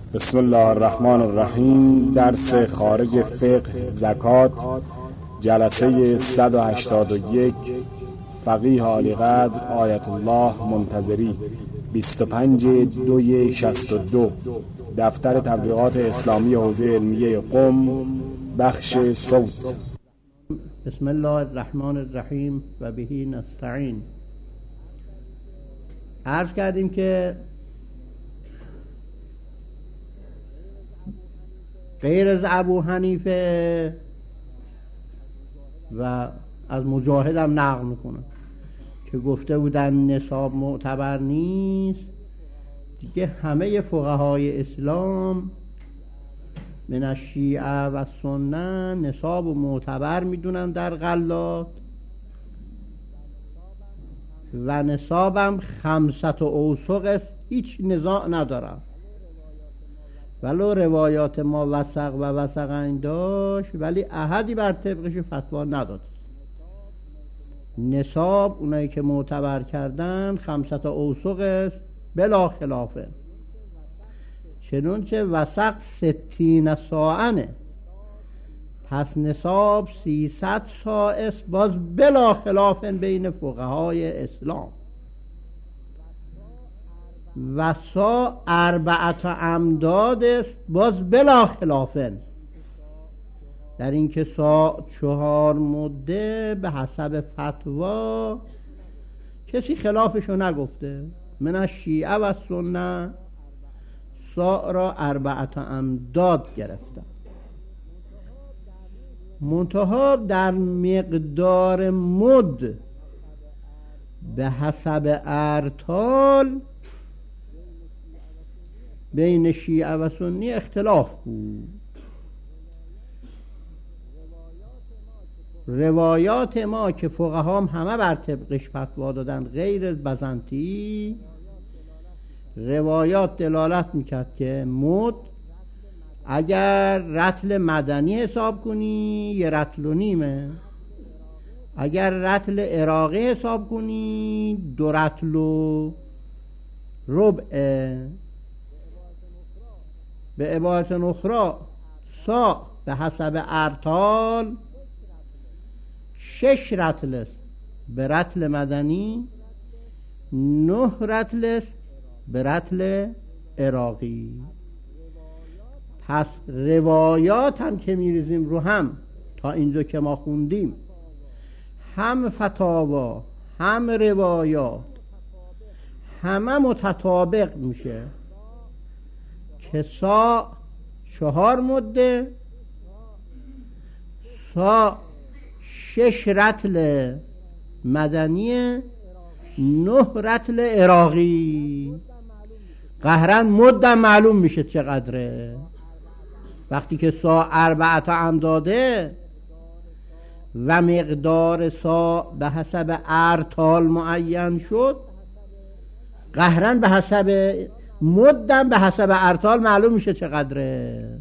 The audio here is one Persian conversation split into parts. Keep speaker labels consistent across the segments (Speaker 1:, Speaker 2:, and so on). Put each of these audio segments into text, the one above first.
Speaker 1: بسم الله الرحمن الرحیم. درس خارج فقه زکات، جلسه 181. فقیه عالیقدر آیت الله منتظری، 25/2/62. دفتر تبلیغات اسلامی حوزه علمیه قم، بخش صوت.
Speaker 2: بسم الله الرحمن الرحیم و بهی نستعین. عرض کردیم که غیر از ابو حنیفه و از مجاهد هم نقل میکنه که گفته بودن نصاب معتبر نیست، دیگه همه فقهای اسلام من الشیعه و سنه نصاب و معتبر میدونن در غلات و نصابم 500 اوسق است، هیچ نزاع ندارم. ولو روایات ما وثق و وثقین داشت ولی احدی بر طبقش فتوا نداد. نصاب اونایی که معتبر کردن 500 اوسق است بلا خلافه، چنانچه وثق 60 ساعنه، پس نصاب 300 ساع است، باز بلا خلاف بین فقهای اسلام. وسا 4 امداد است، باز بلا خلافن در اینکه سا 4 مده به حسب فتوا کسی خلافشو نگفته. من الشیعه و سنه سا را 4 امداد گرفتن، منتها در مقدار مد به حسب ارطال بین شیعه و سنی اختلاف بود. روایات ما که فقها همه بر طبقش فتوا دادن غیر از بزنطی، روایات دلالت میکرد که مد اگر رطل مدنی حساب کنی 1.5 رطل، اگر رطل عراقی حساب کنی 2 رطل و ربع. به عبارت اخرى سا به حسب ارطال 6 رطل است به رطل مدنی، 9 رطل است به رطل عراقی. پس روایات هم که میریزیم رو هم تا اینجا که ما خوندیم، هم فتاوا هم روایات همه متطابق میشه که سا 4 مده، سا 6 رطل مدنی، 9 رطل عراقی. قهرن مدم معلوم میشه چقدره. وقتی که سا 4 امداده و مقدار سا به حسب ارطال معین شد، قهرن به حسب مدم به حسب ارطال معلوم میشه چقدره.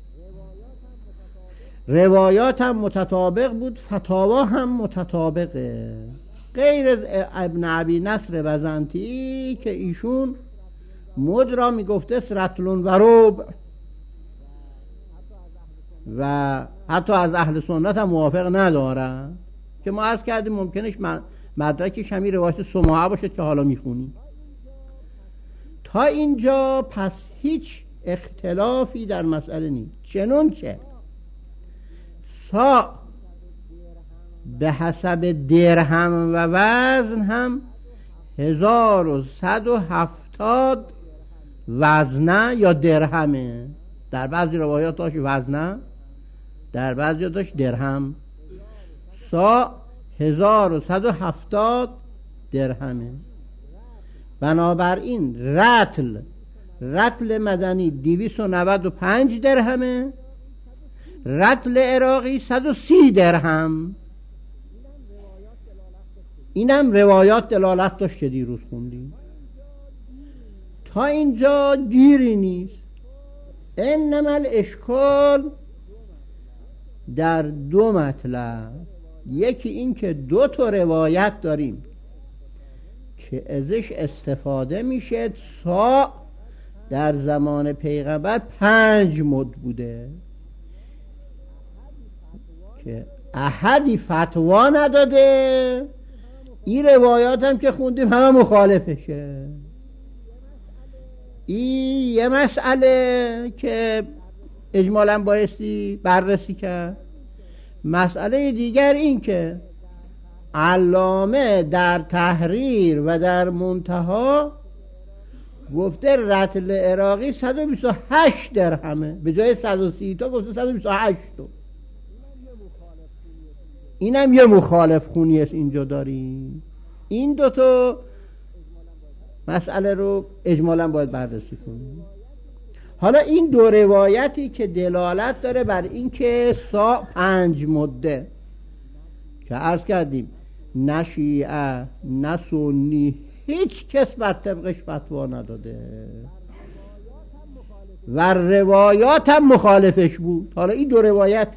Speaker 2: روایات هم متطابق بود، فتاوا هم متطابقه، غیر از ابن ابی نصر بزنطی که ایشون مد را میگفته رطل و ربع و حتی از اهل سنت هم موافق نداره، که ما عرض کردیم ممکنش مدرکش همین روایت سماعه باشد که حالا میخونیم. تا اینجا پس هیچ اختلافی در مسئله نیست، چنانچه سا به حسب درهم و وزن هم 1170 وزنه یا درهمه. در بعضی روایات داشت وزنه، در بعضی داشت درهم. سا 1170 درهمه. بنابراین رطل مدنی 295 درهمه، رطل عراقی 130 درهم. اینم روایات دلالت داشت که دیروز خوندیم. تا اینجا گیری نیست. انما الاشکال در 2 مطلب. یکی این که 2 تا روایت داریم که ازش استفاده میشه سا در زمان پیغمبر 5 مد بوده که احدی فتوا نداده. این روایات هم که خوندیم همه مخالفشه. این یه مسئله که اجمالاً بایستی بررسی کرد. مسئله دیگر این که علامه در تحریر و در منتها گفته رطل عراقی 128 درهمه، به جای 130 تا گفته 128 تا. اینم یه مخالف خونی است اینجا داریم. این دوتا مسئله رو اجمالاً باید بررسی کنیم. حالا این دو روایتی که دلالت داره بر این که 5 مده که عرض کردیم نه شیعه نه سنی هیچ کس بر طبقش فتوا نداده و روایات هم مخالفش بود. حالا این دو روایت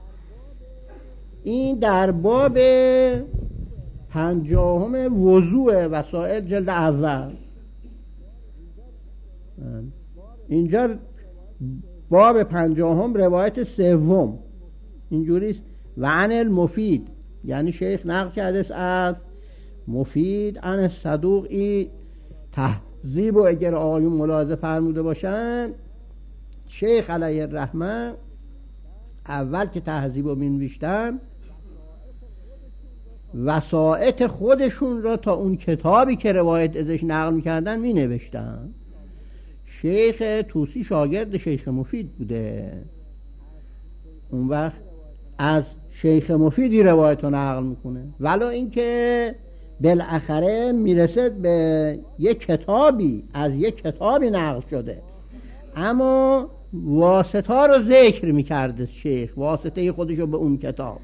Speaker 2: این در باب 50 وضوء وسائل جلد اول، اینجا باب 50 روایت 3 اینجوریست: و عن المفید، یعنی شیخ نقل کرده از مفید عن صدوقی تهذیب، و اگر آقایون ملاحظه فرموده باشن شیخ علیه الرحمه اول که تهذیب رو مینوشتن وسائط خودشون را تا اون کتابی که روایت ازش نقل میکردن مینوشتن. شیخ طوسی شاگرد شیخ مفید بوده، اون وقت از شیخ مفیدی روایت رو نقل میکنه، ولو اینکه بالاخره میرسد به یک کتابی از یک کتابی نقل شده، اما واسطه ها رو ذکر میکرده شیخ، واسطه خودش رو به اون کتاب.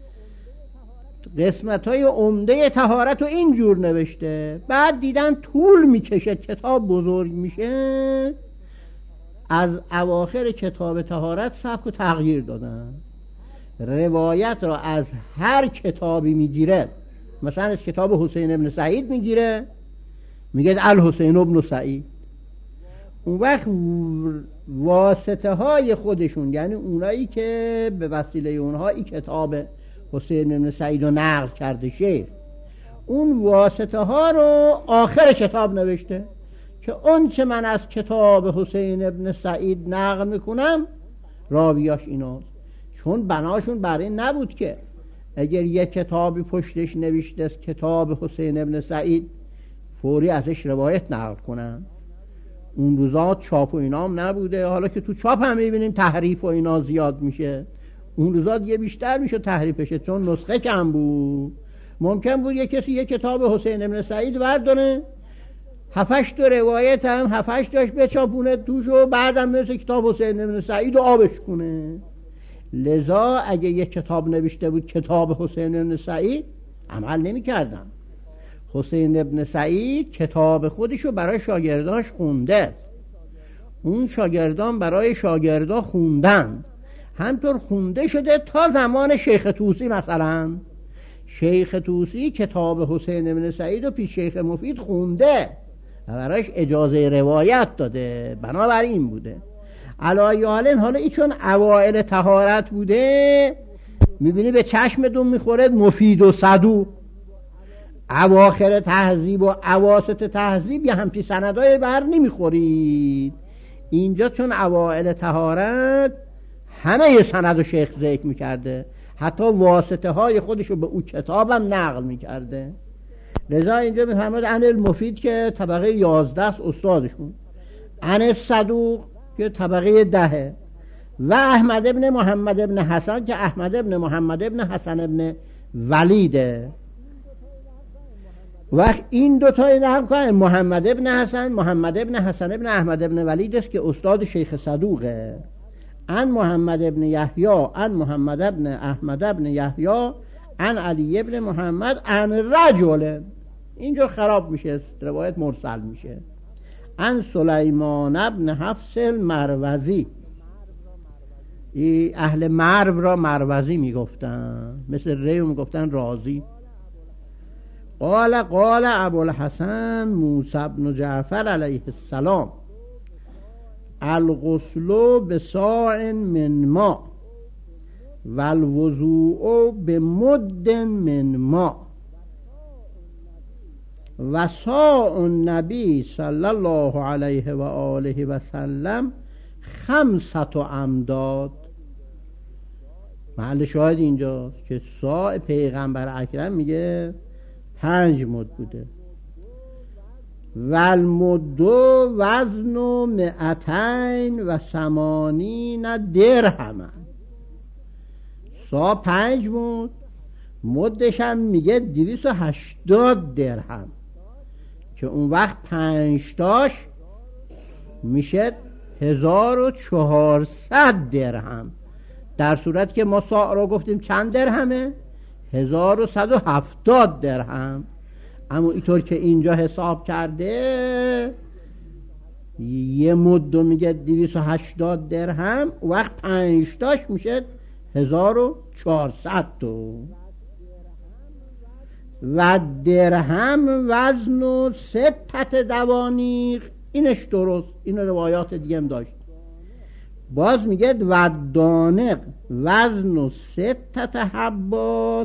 Speaker 2: قسمت های عمده طهارت رو اینجور نوشته، بعد دیدن طول میکشه، کتاب بزرگ میشه، از اواخر کتاب طهارت سبک و تغییر دادن. روایت را از هر کتابی میگیره، مثلا از کتاب حسین ابن سعید میگیره، میگه الحسین ابن سعید. اون وقت واسطه های خودشون، یعنی اونایی که به وسیله اونها این کتاب حسین ابن سعید رو نقل کرده شیخ، اون واسطه ها رو آخر کتاب نوشته که اون چه من از کتاب حسین ابن سعید نقل میکنم راویاش ایناست. چون بناشون برای نبود که اگر یک کتابی پشتش نوشته است کتاب حسین ابن سعید فوری ازش روایت نقل کنن. اون روزا چاپ و اینام نبوده، حالا که تو چاپ هم میبینیم تحریف و اینا زیاد میشه، اون روزا دیگه بیشتر میشه تحریفشه چون نسخه کم بود. ممکن بود یک کسی یک کتاب حسین ابن سعید برداره 7-8 روایت هم 7-8 تاش بچاپونه توش و بعدم مثل کتاب حسین ابن سعید رو آبش کنه. لذا اگه یک کتاب نوشته بود کتاب حسین ابن سعید عمل نمی کردن. حسین ابن سعید کتاب خودشو برای شاگرداش خونده، اون شاگردان برای شاگردا خوندن، همطور خونده شده تا زمان شیخ طوسی. مثلا شیخ طوسی کتاب حسین ابن سعید رو پیش شیخ مفید خونده و برایش اجازه روایت داده، بنابراین بوده. علایه حالن حالا ای چون اوائل طهارت بوده میبینی به چشمتون میخوره مفید و صدوق. اواخر تهذیب و اواسط تهذیب یه همچی سندای بر نمیخورید. اینجا چون اوائل طهارت همه یه سند و شیخ ذکر میکرده، حتی واسطه های خودشو به او کتابم نقل میکرده. لذا اینجا میفرماد عن المفید که طبقه 11 استادشون، عن صدوق که طبقه 10 و احمد ابن محمد ابن حسن که احمد ابن محمد ابن حسن ابن ولیده. وقت این دوتای نقل کنه محمد ابن حسن ابن احمد ابن ولید است که استاد شیخ صدوقه. عن محمد ابن یحیی عن محمد ابن احمد ابن یحیی عن علی ابن محمد عن رجل، اینجا خراب میشه، روایت مرسل میشه. عن سلیمان ابن حفص المروزی، اهل مرو را مروزی میگفتن، مثل ریو میگفتن رازی. قال ابوالحسن موسی بن جعفر علیه السلام، الغسل بصاع من ماء و الوضوء بمد من ماء و صاع النبی صلی الله علیه و آله و سلم 5 امداد. محل شاهد اینجاست که صاع پیغمبر اکرم میگه 5 مد بوده. و المد وزن 280 درهم. صاع 5 مد، مدش هم میگه 280 درهم که اون وقت 5 تاش میشه 1400 درهم. در صورت که ما صاع رو گفتیم چند درهمه؟ 1170 درهم. اما اینطور که اینجا حساب کرده یه مد میگه 280 درهم، وقت 5 تاش میشه 1400 و درهم وزن 6 دوانیق. اینش درست، این روایات دیگه هم داشت. باز میگه و دانق وزن 6 حبات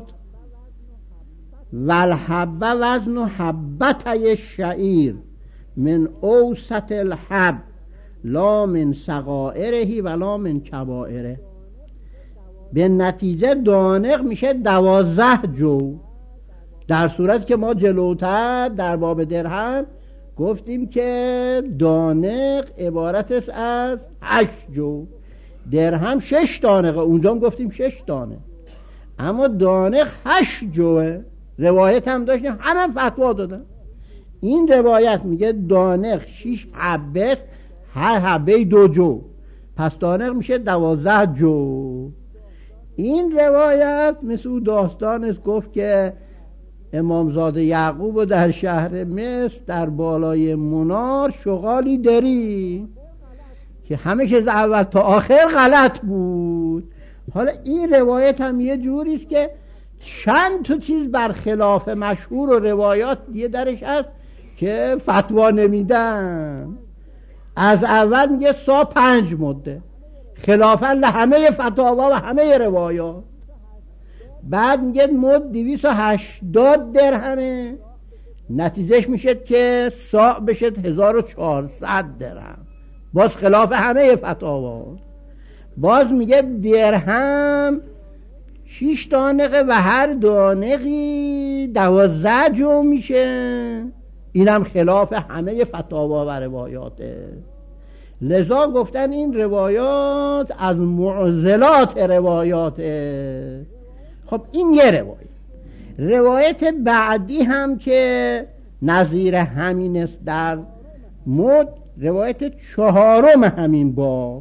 Speaker 2: و الحبه وزن حبته شعیر من اوسط الحب لا من صغائره ولا من کبائره. به نتیجه دانق میشه 12 جو، در صورت که ما جلوتر در باب درهم گفتیم که دانق عبارت است از 8 جو، درهم 6 دانقه، اونجا هم گفتیم 6 دانه، اما دانق 8 جوه. روایت هم داشتیم، همه فتوا دادن. این روایت میگه دانق 6 حبه، هر حبه 2 جو، پس دانق میشه 12 جو. این روایت مثل او داستان است گفت که امامزاده یعقوب در شهر مصر در بالای منار شغالی داری که همه چیز اول تا آخر غلط بود. حالا این روایت هم یه جوری است که چند تا چیز برخلاف مشهور و روایات دیگه درش هست که فتوا نمیدن. از اول میگه صاع 5 مده خلافا لهمه فتاوا و همه روایات. بعد میگه مد 280 درهمه، نتیجهش میشه که صاع بشه 1400 درهم، باز خلاف همه فتاوا. باز میگه درهم 6 دانقه و هر دانقی 12 جو میشه، اینم خلاف همه فتاوا و روایاته. لذا گفتن این روایات از معضلات روایاته. خب این یه روایت بعدی هم که نظیر همین است در مد، روایت 4 همین باب.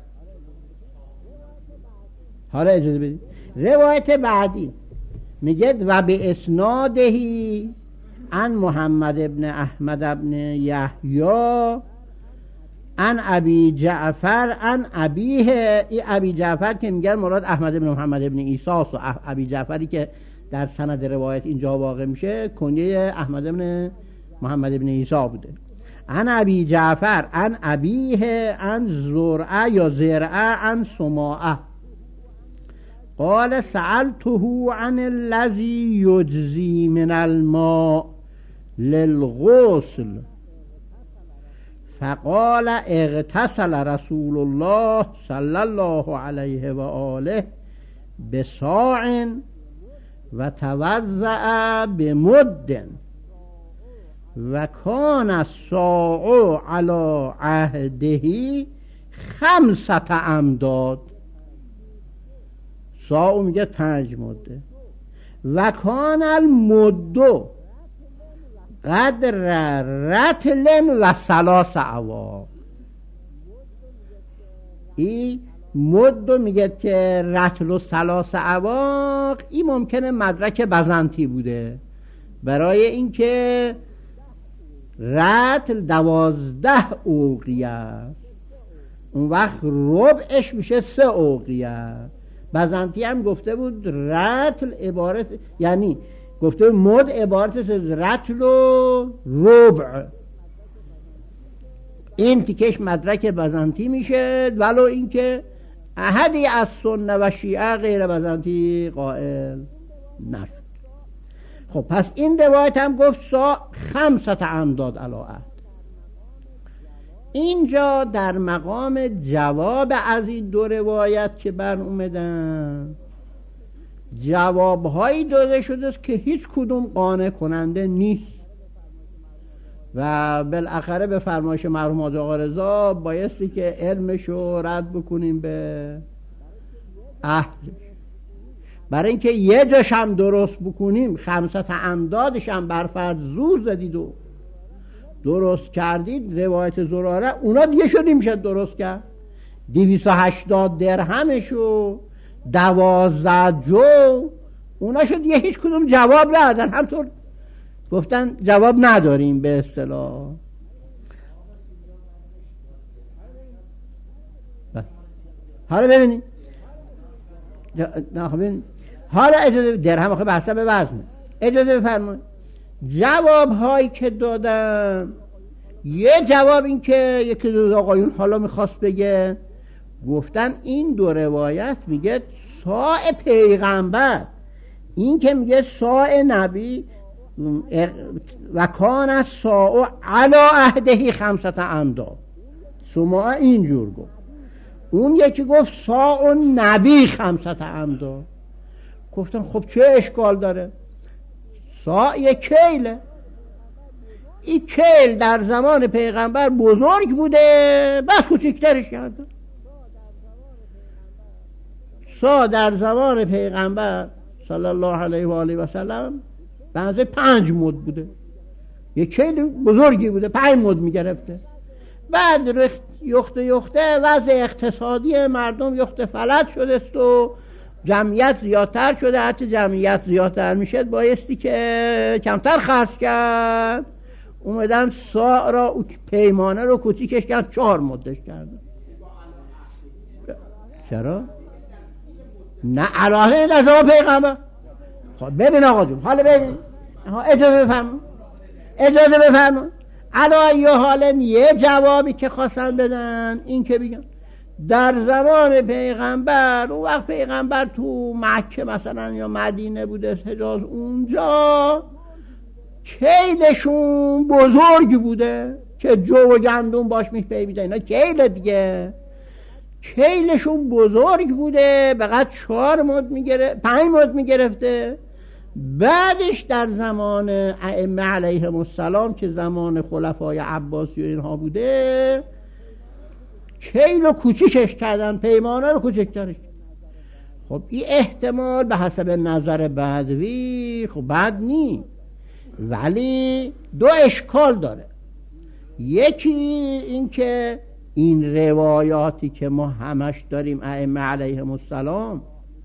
Speaker 2: حالا اجازه بدید روایت بعدی میگه و به اسنادهی عن محمد ابن احمد ابن یحیی عن ابی جعفر عن ابیه. این ابی جعفر که میگن مراد احمد ابن محمد ابن عیسی و ابی جعفری که در سند روایت اینجا واقع میشه کنیه احمد ابن محمد ابن عیسی بوده. عن ابی جعفر عن ابیه عن زرعه یا زرعه عن سماعه قال سألته عن الذي يجزي من الماء للغسل فقال اغتسل رسول الله صلی الله علیه و آله بصاع و توضأ بمد و کان الصاع علی عهده 5 امداد. صاع میگه 5 مده. و کان المد قدر رطل و 3 اواق. این مد میگه که رطل و 3 اواق، این ممکنه مدرک بزنطی بوده، برای اینکه رطل 12 اوقیه، اون وقت ربعش میشه 3 اوقیه. بزنطی هم گفته بود رطل عبارت، یعنی گفته مد عبارت از رطل و ربع. این تیکش مدرک بزنطی میشه، ولو اینکه احدی از سنه و شیعه غیر بزنطی قائل نشد. خب پس این روایت هم گفت خمسة امداد علی عهد. اینجا در مقام جواب از این دو روایت که بر اومدن، جوابهایی داده شده است که هیچ کدوم قانع کننده نیست و بالاخره به فرمایش مرحوم حاج آقا رضا بایستی که علمشو رد بکنیم به اهلش. برای اینکه یه جاش هم درست بکنیم، خمسة امدادش هم برفرض زور زدید و درست کردید، روایت زراره اونا دیگه شدیم میشه درست کرد. 280 درهمشو 12 جو اونا شد دیگه هیچ کدوم جواب ندادن، همطور گفتن جواب نداریم به اصطلاح. حالا ببینید حالا اجازه درهم آخه بحثه به وزنه، اجازه بفرمایید جواب هایی که دادم. یه جواب این که یکی دو آقایون حالا میخواست بگه، گفتن این دو روایت میگه ساع پیغمبر، این که میگه ساع نبی و کان الساع علی عهده خمسة امداد، شما اینجور گفت. اون یکی گفت ساع نبی خمسة امداد. گفتن خب چه اشکال داره؟ ساع یک کیله، این کیل در زمان پیغمبر بزرگ بوده بس کوچکترش کرده. ساع در زمان پیغمبر صلی الله علیه و آله و سلم بنظر 5 مد بوده، یک کیل بزرگی بوده 5 مد میگرفته. بعد یخته وضع اقتصادی مردم یخته فلج شده است و جمعیت زیادتر شده. هرچه جمعیت زیادتر میشه بایستی که کمتر خرج کرد. اومدن ساع را پیمانه رو کوچیکش کرد 4 مدش کردن. چرا؟ نه علاقه در زمان پیغمبر. خب ببین آقا جون، حالا ببین اجازه بفرمون علی حالا یه جوابی که خواستن بدن این که بگن در زمان پیغمبر، اون وقت پیغمبر تو مکه مثلا یا مدینه بوده، حجاز، اونجا کیلشون بزرگ بوده که جو و گندم باش میپیویدن، اینا کیل دیگه، کیلشون بزرگ بوده، فقط 4 مد میگرفته 5 مد میگرفته. بعدش در زمان ائمه علیهم السلام که زمان خلفای عباسی و اینها بوده، کیل رو کوچیکش کردن، پیمانه رو کوچکترش. خب این احتمال به حسب نظر بدوی خب بد نی، ولی 2 اشکال داره. یکی این که این روایاتی که ما همش داریم ائمه علیهم السلام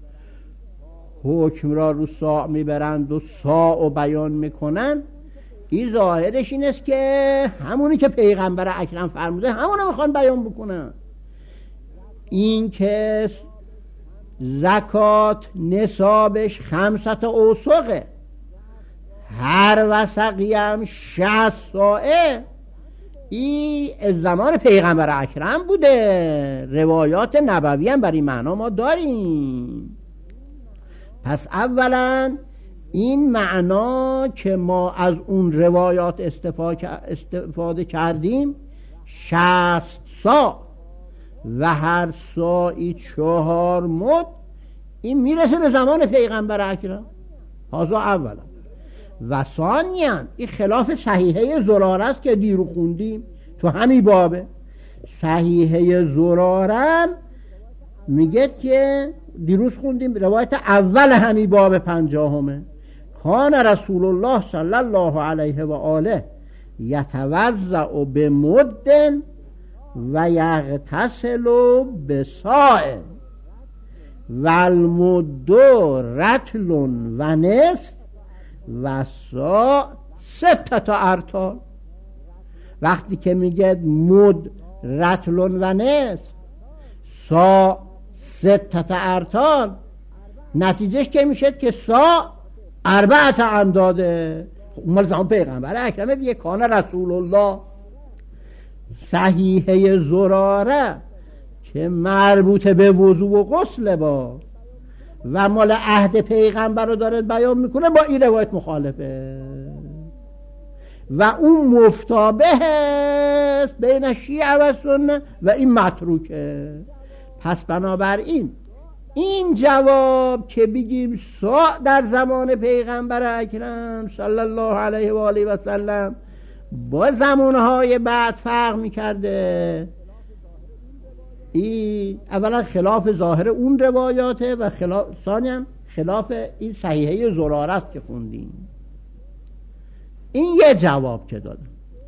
Speaker 2: حکم را رو ساع میبرند و ساع و بیان میکنن، این ظاهرش این است که همونی که پیغمبر اکرم فرموده همونو میخوان بیان بکنن. این که زکات نصابش 5 اوسقه، هر وسقی هم 60 ساعه، این زمان پیغمبر اکرم بوده. روایات نبوی هم برای معنا ما داریم. پس اولا این معنا که ما از اون روایات استفاده کردیم 60 ساع و هر ساعی 4 مد، این میرسه به زمان پیغمبر اکرم. هذا اولا. و ثانیاً این خلاف صحیحه زراره است که دیرو خوندیم تو همین بابه. صحیحه زراره میگه که دیروز خوندیم روایت اول همین باب 50 کان رسول الله صلی الله علیه و آله یتوضأ بمد و یغتسل بصاع و المد رطل و نصف و صاع 6 ارطال. وقتی که میگه مد رطل و نصف، صاع 6 ارطال، نتیجهش که میشه که صاع 4 امداده. مال زمان پیغمبر اکرم دیگه. کان رسول الله صحیحه زراره که مربوط به وضو و غسل با و مال عهد پیغمبر رو داره بیان میکنه، با این روایت مخالفه و اون مفتابه است بین شیعه و سنه و این متروکه. پس بنابراین این جواب که بگیم در زمان پیغمبر اکرم صلی الله علیه و آله و سلم با زمانهای بعد فرق میکرده، این اولا خلاف ظاهر اون روایاته و ثانیاً خلاف این صحیحه زراره است که خوندیم. این یه جواب که داده.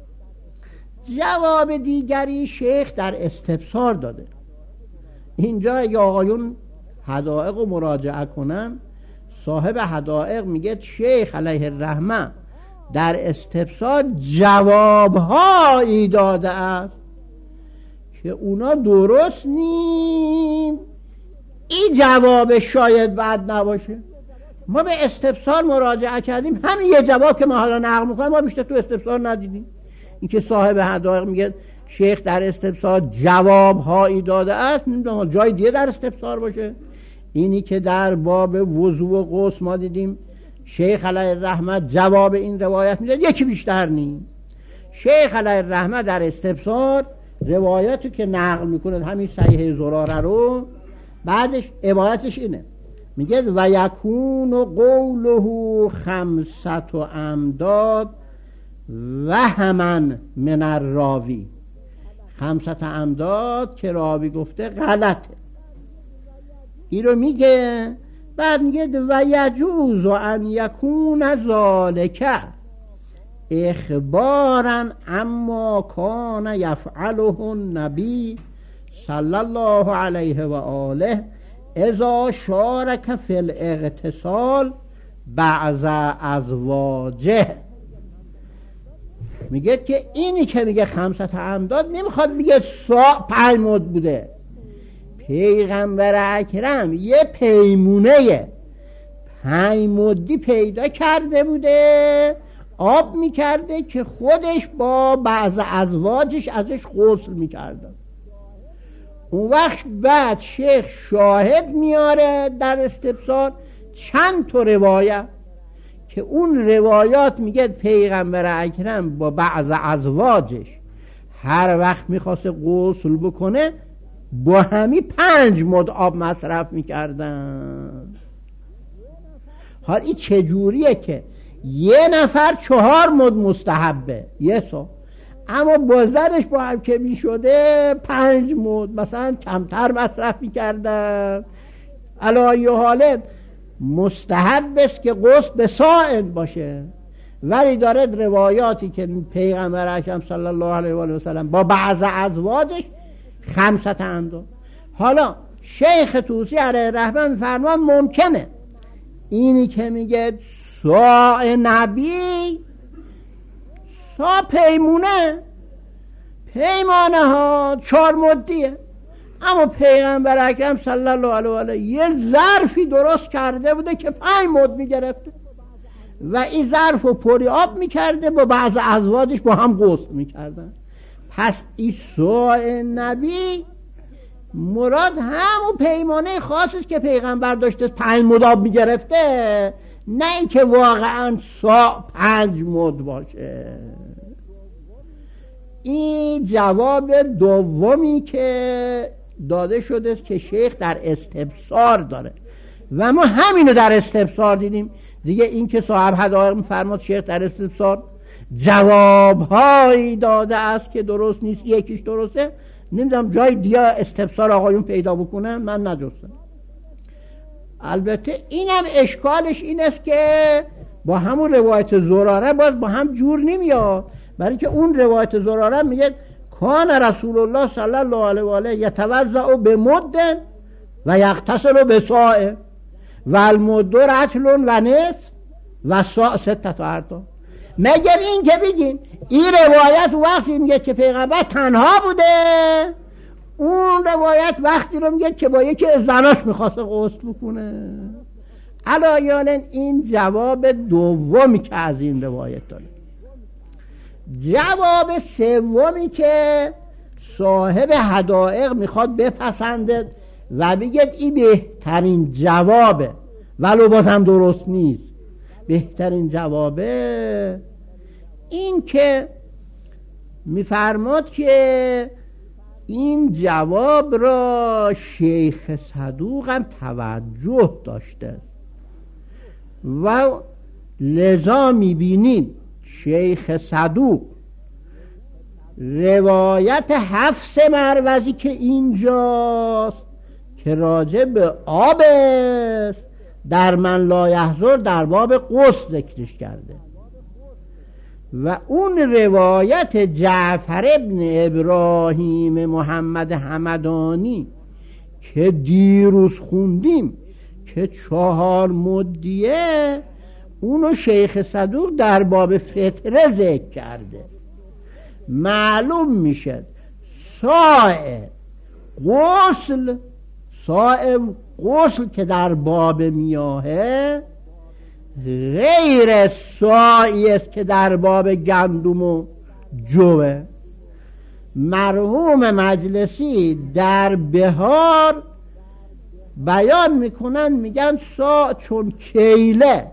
Speaker 2: جواب دیگری شیخ در استفسار داده. اینجا اگه آقایون حدائق رو مراجعه کنن، صاحب حدائق میگه شیخ علیه الرحمه در استفسار جوابهایی داده است که اونا درست نیم. این جواب شاید بعد نباشه. ما به استفسار مراجعه کردیم، همین یه جواب که ما حالا نقل میکنیم ما بیشتر تو استفسار ندیدیم. این که صاحب حدائق میگه شیخ در استفسار جوابهایی داده است، نمیدونم جای دیگه در استفسار باشه. اینی که در باب وضو و غسل ما دیدیم شیخ علیه الرحمه جواب این روایت میده، یکی بیشتر نیم. شیخ علیه الرحمه در استفسار روایتی که نقل میکنه همین صحیح زراره رو، بعدش عبارتش اینه، میگه و یکون قوله خمسة امداد و همن من الراوی. خمسة امداد که راوی گفته غلطه، این رو میگه. بعد میگه و یجوز ان یکون ذالک اخبارا اما کان یفعله النبی صلی الله علیه و آله اذا شارک فی الاغتسال بعض ازواجه. میگه که اینی که میگه خمسة امداد نمیخواد میگه 5 مد بوده. پیغمبر اکرم یه پیمونه 5 مدی پیدا کرده بوده، آب میکرده که خودش با بعض ازواجش ازش غسل میکرده. اون وقت بعد شیخ شاهد میاره در استفسار چند تا روایت که اون روایات میگه پیغمبر اکرم با بعض ازواجش هر وقت میخواسته غسل بکنه با همی 5 مد آب مصرف میکردن. حال این چجوریه که یه نفر 4 مد مستحبه یه سا، اما با زنش با هم که میشده 5 مد مثلا کمتر مصرف میکردن. علی حاله مستحب است که غسل به ساعد باشه، ولی داره روایاتی که پیغمبر اکرم صلی الله علیه و آله و سلم با بعض ازواجش 500 امداد. حالا شیخ طوسی علیه الرحمه میفرمان ممکنه اینی که میگه ساع نبی سا پیمانه ها 4 مدیه، اما پیغمبر اکرم صلی الله علیه و آله یه ظرفی درست کرده بوده که 5 مد میگرفته و این ظرف رو پری آب میکرده با بعض ازواجش با هم غسل میکردن. پس این ساع نبی مراد همون پیمانه خاصی است که پیغمبر داشته 5 مد آب میگرفته، نه ای که واقعا ساع 5 مد باشه. این جواب دومی که داده شده است که شیخ در استفسار داره و ما همینو در استفسار دیدیم دیگه. این که صاحب حدائق میفرماد شیخ در استفسار جوابهایی داده است که درست نیست، یکیش درسته. نمیدونم جای دیگه استفسار آقایون پیدا بکنن، من نجستم. البته اینم اشکالش این است که با همون روایت زراره باز با هم جور نمیاد، برای که اون روایت زراره میگه کان رسول الله صلی الله علیه و آله یتوضأ بمد و یغتسل بصاع و المد رطل و نصف و صاع 6 ارطال. مگر این که بگیم این روایت وقتی میگه که پیغمبر تنها بوده، اون روایت وقتی رو میگه که با یکی از زناش میخواسته غسل بکنه. علایالن این جواب دومی که از این روایت داره. جواب سومی که صاحب حدائق میخواد بپسنده و بگید این بهترین جوابه، ولو بازم درست نیست، بهترین جوابه این که میفرماد که این جواب را شیخ صدوق هم توجه داشته و لذا میبینیم شیخ صدوق روایت حفص مروزی که اینجاست که راجع به آب است در من لا یحضر در باب غسل ذکرش کرده و اون روایت جعفر ابن ابراهیم محمد همدانی که دیروز خوندیم که 4 مدیه اونو شیخ صدوق در باب فطره ذکر کرده. معلوم میشه ساء غسل که در باب میاهه غیر سائی است که در باب گندم و جوه. مرحوم مجلسی در بهار بیان میکنن میگن سا چون کیله،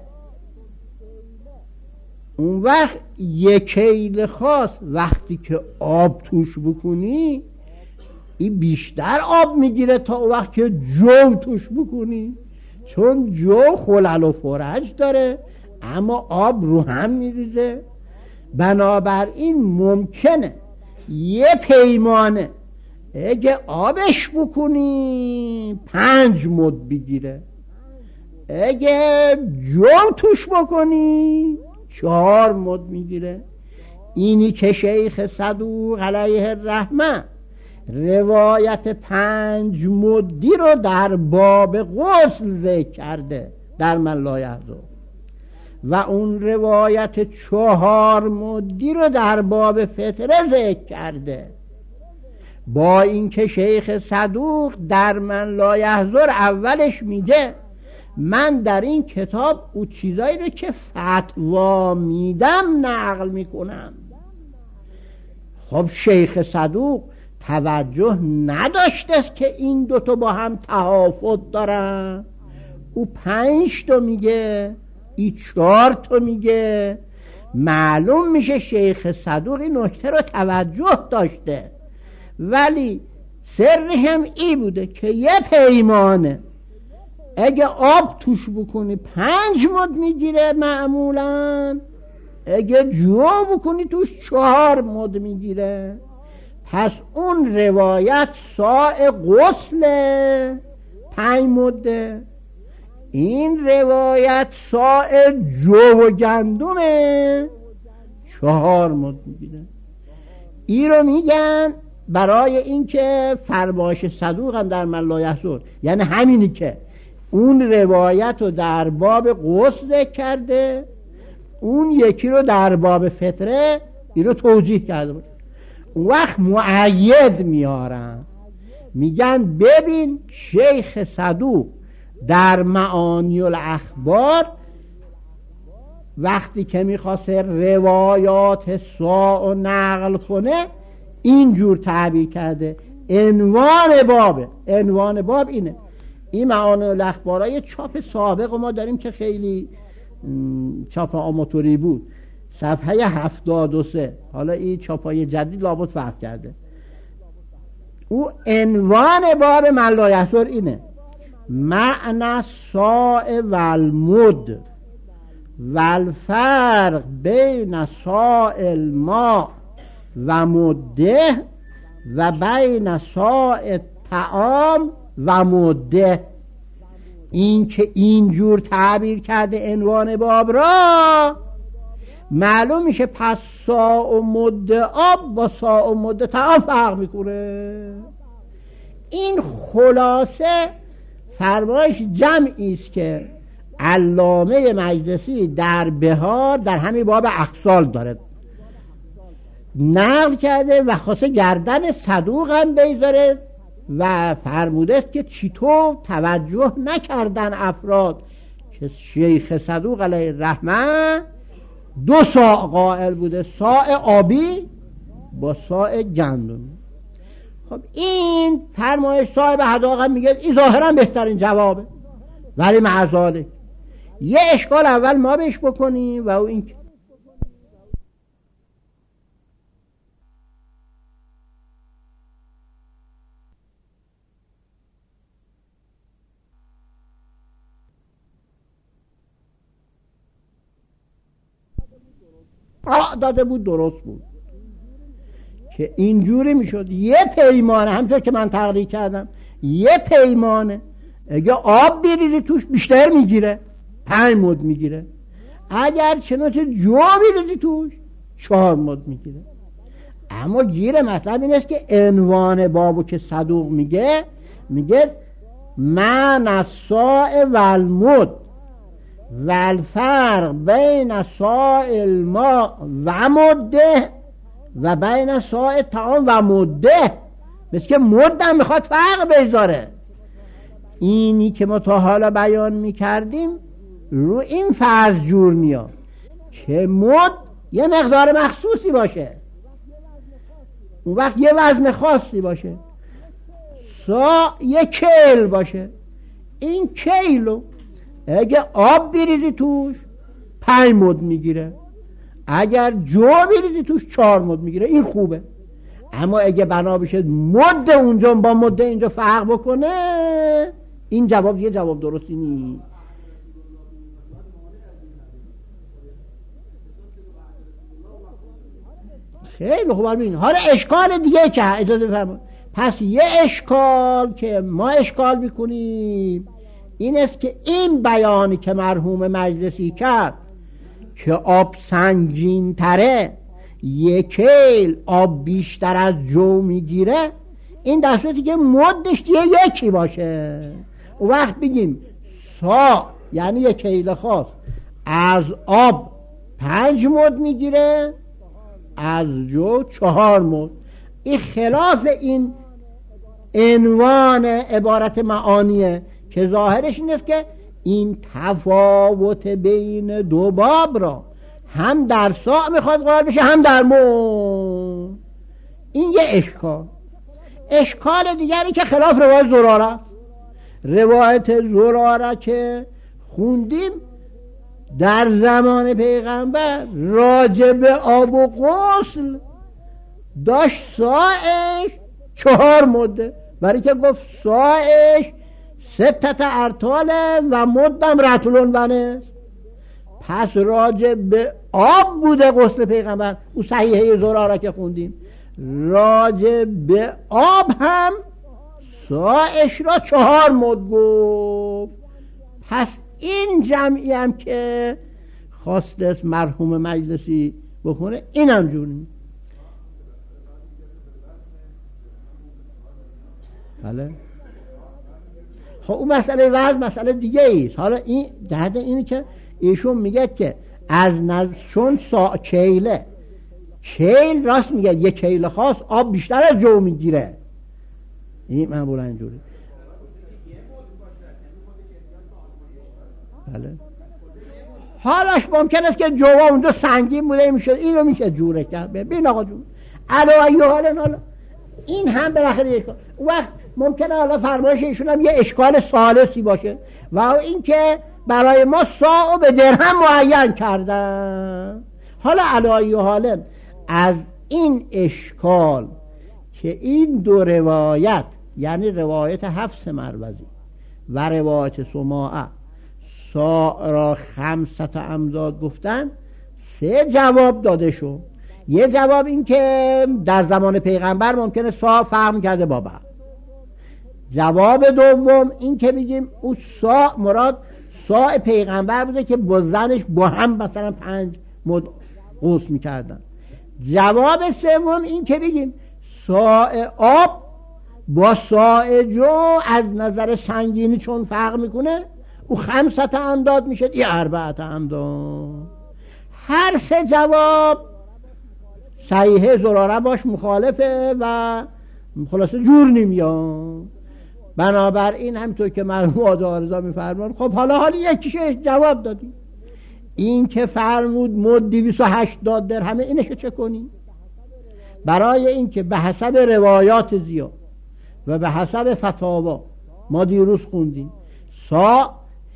Speaker 2: اون وقت یک کیله خاص وقتی که آب توش بکنی این بیشتر آب میگیره تا اون وقت که جو توش بکنی، چون جو خلل و فرج داره اما آب رو هم میریزه. بنابراین ممکنه یه پیمانه اگه آبش بکنی 5 مد بگیره، اگه جو توش بکنی 4 مد میگیره. اینی که شیخ صدوق علیه الرحمه روایت 5 مدی رو در باب غسل ذکر کرده در من لا یحضر و اون روایت 4 مدی رو در باب فطره ذکر کرده. با اینکه شیخ صدوق در من لا یحضر اولش میگه من در این کتاب او چیزایی رو که فتوا میدم نقل میکنم. خب شیخ صدوق توجه نداشته که این دوتا با هم تهافت دارن، او 5 تا میگه ای 4 تا میگه. معلوم میشه شیخ صدوق این نکته رو توجه داشته، ولی سرش هم ای بوده که یه پیمانه اگه آب توش بکنی 5 مد میگیره معمولا، اگه جو بکنی توش 4 مد میگیره. پس اون روایت ساء غسل 5 مده، این روایت ساء جو و گندم 4 مد میگیره. این رو میگن برای اینکه فرمایش صدوق هم در من لا یحضر، یعنی همینی که اون روایت رو در باب غسل کرده، اون یکی رو در باب فطره این رو توجیه کرده بود. وقت مؤید میارن میگن ببین شیخ صدوق در معانی الاخبار وقتی که میخواست روایات ساء و نقل کنه اینجور تعبیر کرده. عنوان باب اینه. این معانی الاخبارای چاپ سابق ما داریم که خیلی چاپ آماتوری بود، صفحه 73. حالا این چاپای جدید لابد فرق کرده. او عنوان باب من لا یحضر اینه: معنی ساء والمد والفرق بین ساء الماء و مده و بین ساء الطعام و مده. این که اینجور تعبیر کرده عنوان باب را، معلوم میشه پس ساء و مده آب با ساء و مده طعام فرق میکنه. این خلاصه فرمایش جمعی است که علامه مجلسی در بهار در همین باب اخصال داره نقل کرده و خاصه گردن صدوق هم بیزاره و فرموده است که چطور توجه نکردن افراد که شیخ صدوق علیه الرحمه 2 صاع قائل بوده، صاع آبی با صاع گندمی. خب این فرمایش صاحب حداقل هم میگه این ظاهرا بهترین جوابه، ولی معذاله یه اشکال اول ما بهش بکنیم و او این داده بود درست بود که اینجوری میشد یه پیمانه، همونطور که من تقریر کردم، یه پیمانه اگه آب بریزی توش بیشتر میگیره، 5 مد میگیره، اگر چنانچه جو بریزی توش 4 مد میگیره. اما گیر مطلب این است که عنوان بابو که صدوق میگه من الصاع والمد والفرق بین صاع الماء و مده و بین صاع طعام و مده، مثل که مدم میخواد فرق بذاره. اینی که ما تا حالا بیان میکردیم رو این فرض جور میاد که مد یه مقدار مخصوصی باشه، اون وقت یه وزن خاصی باشه، صاع یه کیل باشه، این کیلو اگه آب بریزی توش 5 مد میگیره، اگر جو بریزی توش 4 مد میگیره، این خوبه. اما اگه بنا بشه مد اونجا با مد اینجا فرق بکنه، این جواب یه جواب درستی نیست. خیلی خوب. ببین حالا اشکال دیگه که اجازه بفرمایید، پس یه اشکال که ما اشکال میکنیم این است که این بیانی که مرحوم مجلسی کرد که آب سنگین تره، 1 کیل آب بیشتر از جو میگیره، این در صورتی که مدش دیگه یکی باشه، اون وقت بگیم صاع یعنی 1 کیل خاص از آب 5 مد میگیره، از جو 4 مد. این خلاف این عنوان عبارت معانیه که ظاهرش این است که این تفاوت بین 2 باب را هم در صاع میخواد قرار بشه هم در مد. این یه اشکال. اشکال دیگری که خلاف روایت زراره، روایت زراره که خوندیم در زمان پیغمبر راجع به آب و غسل داشت صاعش 4 مده، برای که گفت صاعش 6 ارطاله و مدم رطلون ونست. پس راجع به آب بوده غسل پیغمبر، او صحیحه زراره که خوندیم، راجع به آب هم صاعش را 4 مد گفت. پس این جمعی هم که خواسته است مرحوم مجلسی بکنه اینم جونی. بله. خب اون مسئله وزن مسئله دیگه ایست. حالا این جهت اینه که ایشون میگه که از چون کیله، کیل راست میگه 1 کیل خاص آب بیشتر از جو میگیره، این معمولا اینجوری. بله. حالش ممکن است که جوا اونجا سنگین بوده میشه، اینو میشه جوره کرد. ببین آقا جون علاوه حالا این هم بالاخره اشکال. اون وقت ممکنه حالا فرمایش ایشون هم یه اشکال ثالثی باشه و این که برای ما صاع به درهم معین کردن. حالا علاوه حالا از این اشکال که این 2 روایت، یعنی روایت حفص مروزی و روایت سماعه، صاع را 500 امداد گفتن، 3 جواب داده شد. یه جواب این که در زمان پیغمبر ممکنه صاع فهم کرده با بعد. جواب دوم این که بگیم اون صاع مراد صاع پیغمبر بوده که با زنش با هم مثلا 5 مد غسل میکردن. جواب سوم این که بگیم صاع آب با صاع جو از نظر سنگینی چون فرق میکنه، او 500 امداد میشه، این 4 امداد. هر 3 جواب صحیحه زراره باش مخالفه و خلاصه جور نمیاد. بنابراین همطور که مرحوم آقا رضا میفرمان، خب حالا یکیش جواب دادیم، این که فرمود مد 280 درهمه، اینشو چه کنی؟ برای این که به حسب روایات زیاد و به حسب فتاوا ما دیروز خوندیم سا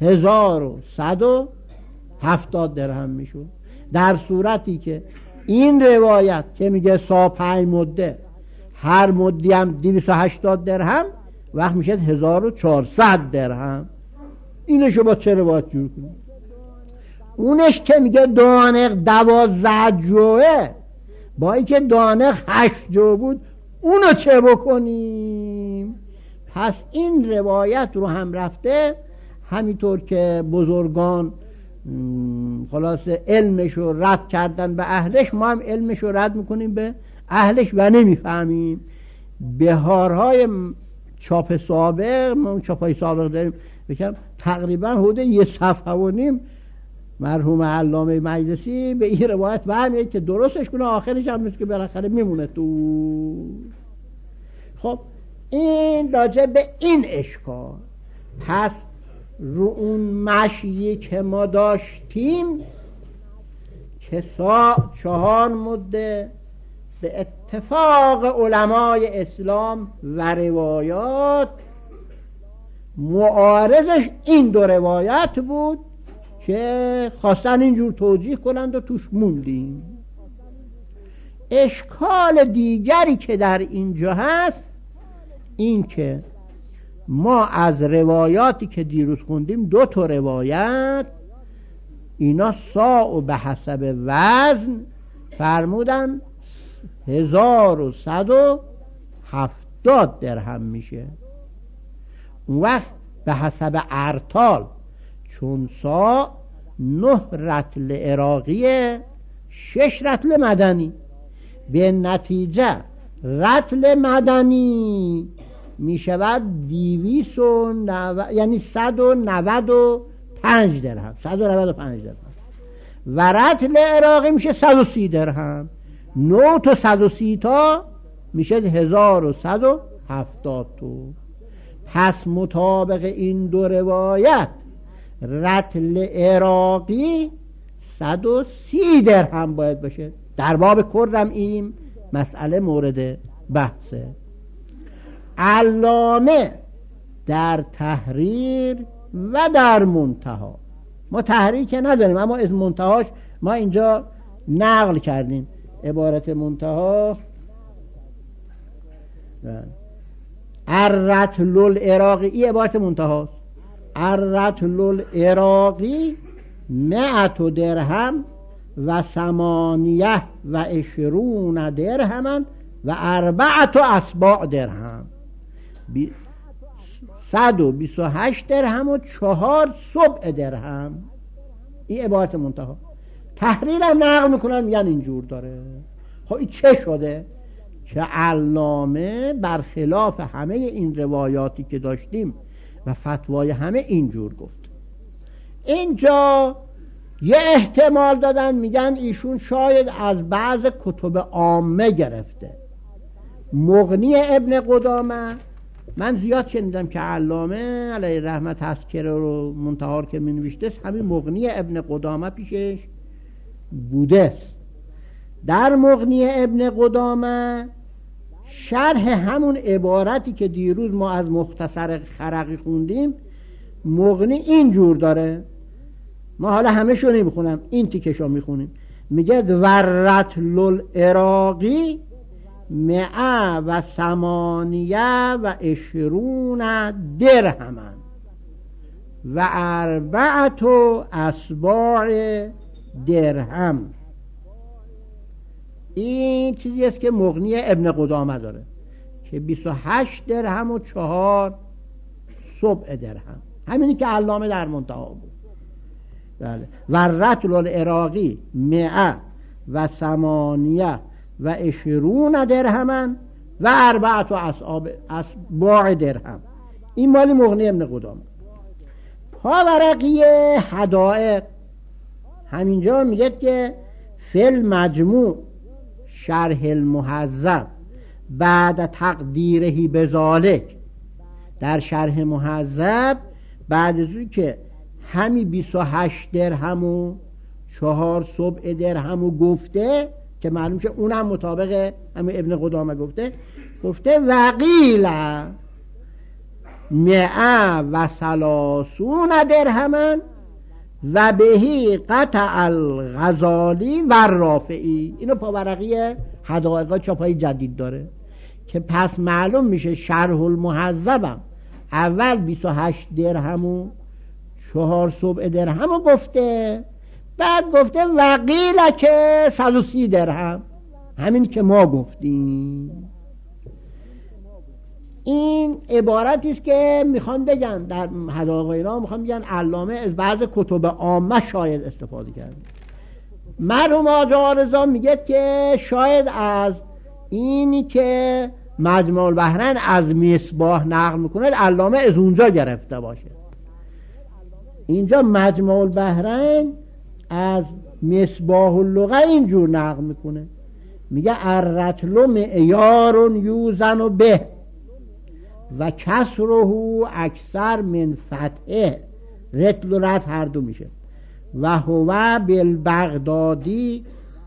Speaker 2: 1170 درهم میشود، در صورتی که این روایت که میگه سا 5 مده هر مدی هم 280 درهم وقت میشه 1400 درهم. اینشو با چه روایت جور کنیم؟ اونش که میگه دانق 12 جوه با این که دانق 8 جو بود، اونو چه بکنیم؟ پس این روایت رو هم رفته، همینطور که بزرگان خلاصه علمش رو رد کردن به اهلش، ما هم علمش رو رد میکنیم به اهلش و نمیفهمیم. بهارهای چاپ سابق، ما اون چاپای سابق داریم بکنم تقریبا حدود 1.5 صفحه مرحوم علامه مجلسی به این روایت فهمید که درستش کنه، آخرش هم نیست که بالاخره میمونه تو. خب این راجع به این اشکال. پس رو اون مشیی که ما داشتیم که 4 مده به اتفاق علمای اسلام و روایات، معارضش این 2 روایت بود که خواستن اینجور توجیه کنند و توش موندیم. اشکال دیگری که در اینجا هست این که ما از روایاتی که دیروز خوندیم 2 روایت اینا سا به حسب وزن فرمودن 1170 درهم میشه. اون وقت به حسب ارتال چون سا 9 رطل عراقیه 6 رطل مدنی، به نتیجه رطل مدنی می شود 290 یعنی 195 درهم، 195 درهم و رطل عراقی میشه 130 درهم. 9 تا 130 تا میشه 1170 تو. پس مطابق این 2 روایت رطل عراقی 130 درهم باید باشه. در باب کرم این مسئله مورد بحثه. علامه در تحریر و در منتها، ما تحریر که نداریم اما از منتهاش ما اینجا نقل کردیم. عبارت منتها الرطل العراقی، این عبارت منتهاست. الرطل العراقی 100 درهم و 28 درهم و 4 اصباع درهم، 128 درهم و 4 سبع درهم. این عبارت منتها. تحریرم نقل میکنن میگن اینجور داره. خب این چه شده؟ که علامه برخلاف همه این روایاتی که داشتیم و فتوای همه اینجور گفت. اینجا یه احتمال دادن، میگن ایشون شاید از بعض کتب عامه گرفته. مغنی ابن قدامه من زیاد شنیدم که علامه علیه رحمه تذکره رو منتهار که می نوشته همین مغنی ابن قدامه پیشش بوده. در مغنی ابن قدامه شرح همون عبارتی که دیروز ما از مختصر خرقی خوندیم، مغنی اینجور داره. ما حالا همه شو نمیخونم، این تیکشو میخونیم. میگه ورطل العراقی 128 درهم و 4 اصباع درهم. این چیزی است که مغنی ابن قدامه داره که 28 درهم و 4 سبع درهم، همینی که علامه در منتها بود. بله. و رطل العراقی 128 درهم و 4 اصباع درهم. این مالی مغنی ابن قدامه. پاورقی حدائق همینجا میگه که فل مجموع شرح المهذب بعد تقدیرهی بذالک، در شرح مهذب بعد از اون که همی 28 درهم و 4 سبع درهمو گفته که معلوم شه اونم مطابق همین ابن قدامه گفته وقیل 130 درهما و بهی قطع الغزالی و الرافعی. اینو پاورقی حدائق چاپای جدید داره که پس معلوم میشه شرح المهذبم اول 28 درهم و 4 سبع درهم گفته، بعد گفته وقیل که 130 درهم، همین که ما گفتیم. این عبارتی است که میخوان بگن در حدائق اینا، میخوان بگن علامه از بعض کتب عامه شاید استفاده کرده. مرحوم آقا رضا میگه که شاید از اینی که مجموع البحرین از مصباح نقل میکنه علامه از اونجا گرفته باشه. اینجا مجموع البحرین از مصباح اللغه اینجور نقل میکنه، میگه الرطل معیار یوزن به و کسره اکثر من فتحه. رطل و رطل هر دو میشه. و هو بالبغدادی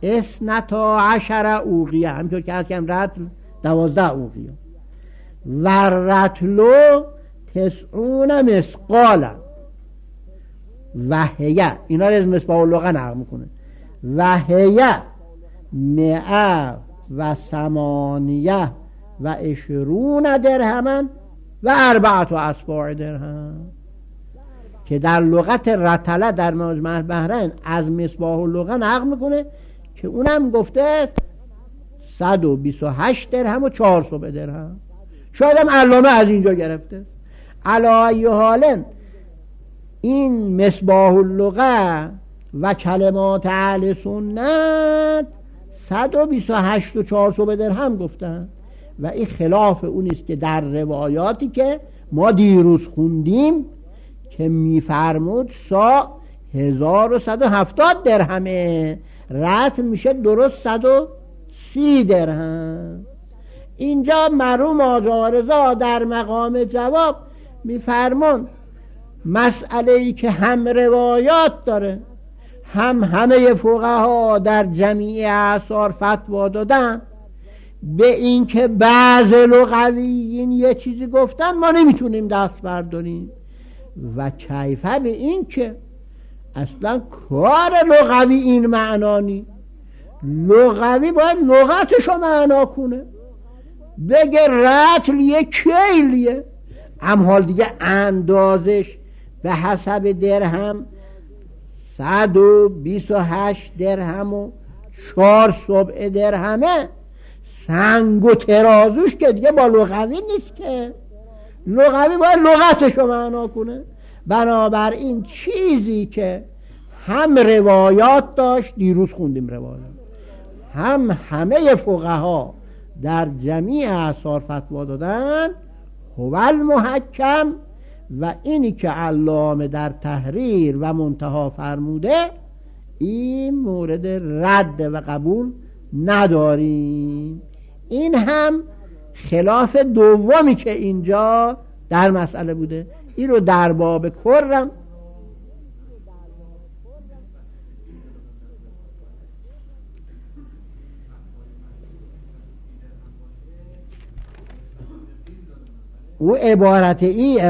Speaker 2: 12 اوقیه، همینطور که هست که رطل 12 اوقیه. و رطل 90 مثقالا و هیه، اینا رو از مصباح اللغه نقل میکنه. و هیه 128 درهما و 4 اصباع درهم، که در لغت رتله در مجمع البحرین از مصباح اللغه نقل میکنه که اونم گفته 128 درهم و 4 سبع درهم. شاید هم علامه از اینجا گرفته. علی ای حال این مصباح اللغه و کلمات اهل سنت 128 و 4 سبع درهم گفتن و این خلاف اونیست که در روایاتی که ما دیروز خوندیم که میفرمود سا 1170 درهمه، رطل میشه درست 130 درهم. اینجا مرحوم آقا رضا در مقام جواب میفرمون مسئله ای که هم روایات داره، هم همه فقها در جمیع اعصار فتوا دادن به این که بعض لغویین یه چیزی گفتن ما نمیتونیم دست برداریم، و کیفه به این که اصلا کار لغوی این معنا نی. لغوی باید لغتشو معنا کنه، بگه رطل یه کیلیه، امحال دیگه اندازش به حسب درهم 128 درهم و 4 سبع درهمه. سنگ و ترازوش که دیگه با لغوی نیست که، لغوی باید لغتشو معنا کنه. بنابراین چیزی که هم روایات داشت، دیروز خوندیم روایات، هم همه فقها در جمیع اعصار فتوا دادن، هو المحکم، و اینی که علامه در تحریر و منتها فرموده این مورد رد و قبول نداریم. این هم خلاف دومی که اینجا در مسئله بوده. این رو در باب کرم او عبارت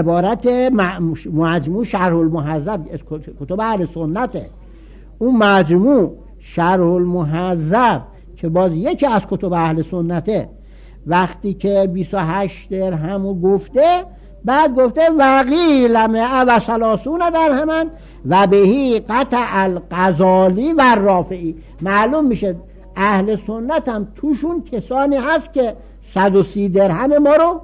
Speaker 2: مجموع شرح المهذب کتب اهل سنته. اون مجموع شرح المهذب که باز یکی از کتب اهل سنته، وقتی که 28 درهمو گفته، بعد گفته وقیل 130 درهما و بهی قطع الغزالی و الرافعی. معلوم میشه اهل سنت هم توشون کسانی هست که 130 درهم ما رو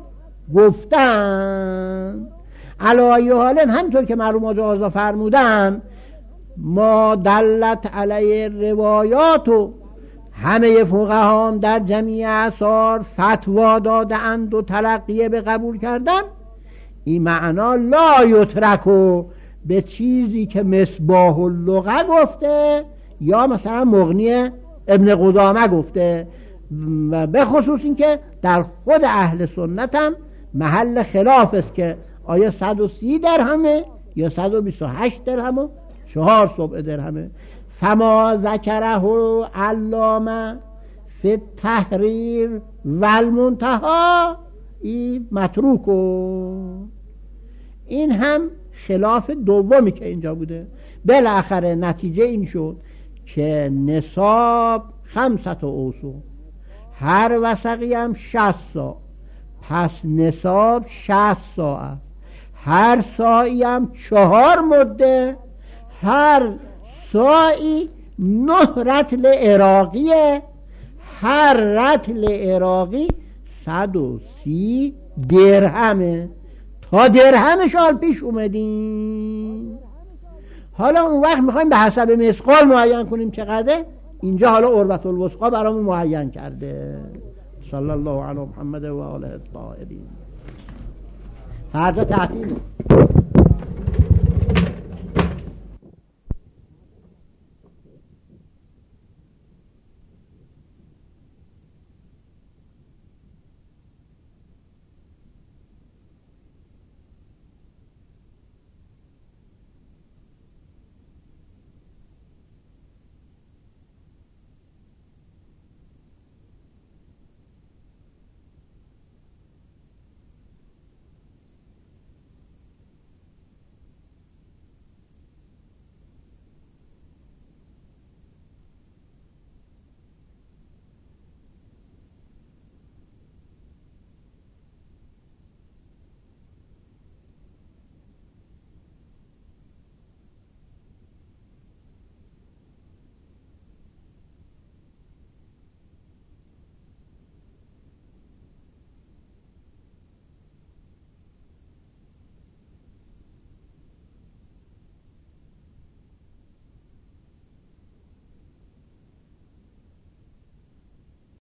Speaker 2: گفتن. علی حال همینطور که مرحوم آقا فرمودن ما دلت علی روایات و همه فقها هم در جمیع اعصار فتوا دادند و تلقیه به قبول کردن. این معنا لا یترکو به چیزی که مصباح اللغه گفته یا مثلا مغنی ابن قدامه گفته، و به خصوص این که در خود اهل سنت هم محل خلاف است که آیا 130 درهمه یا 128 درهم و 4 سبع درهمه. فما ذکره علامه فی التحریر و المنتها این متروکو. این هم خلاف دومی که اینجا بوده. بالاخره نتیجه این شد که نصاب 500 اوسق، هر وسقی هم 60 ساع، پس نصاب 60 ساعت، هر ساعی هم 4 مده، هر ساعی 9 رطل عراقیه، هر رطل عراقی 130 درهمه. تا درهمش حال پیش اومدیم. حالا اون وقت میخوایم به حسب مثقال معین کنیم چقدره. اینجا حالا عروة الوثقی برامون معین کرده. صلی الله علی محمد و آله الطاهرین. فردا تعطیل